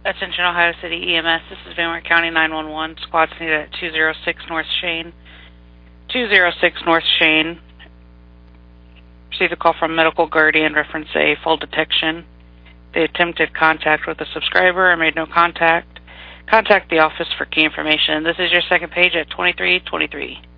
Attention Ohio City EMS, this is Van Wert County 911. Squad's needed at 206 North Shane. 206 North Shane. Received a call from Medical Guardian, reference a full detection. They attempted contact with the subscriber and made no contact. Contact the office for key information. This is your second page at 2323.